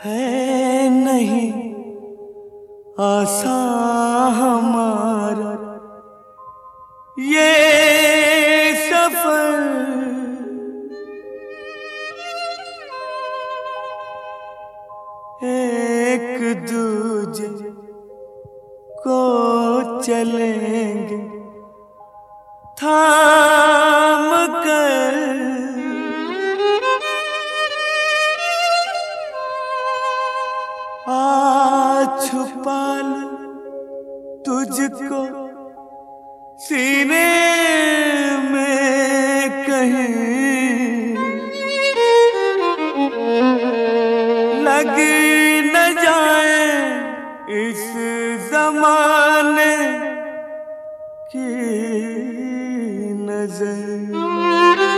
है नहीं आसान हमारा ये सफर। एक दूजे को चलेंगे थाम कर, आ छुपा लूं तुझको सीने में कहीं, लग न जाए इस जमाने की नजर।